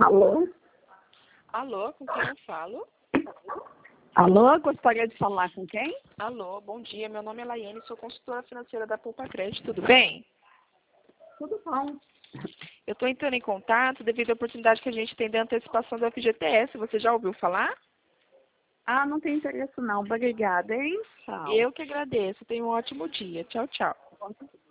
Alô? Alô, com quem eu falo? Alô, gostaria de falar com quem? Alô, bom dia. Meu nome é Laiane, sou consultora financeira da Poupa Crédito, tudo bem? Tudo bom. Eu estou entrando em contato devido à oportunidade que a gente tem de antecipação do FGTS. Você já ouviu falar? Ah, não tem interesse não. Obrigada, hein? Tchau. Eu que agradeço. Tenha um ótimo dia. Tchau, tchau.